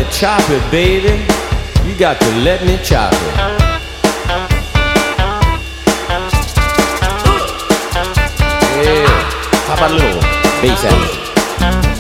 chop it, baby. You got to let me chop it. Yeah, how about a little bass action?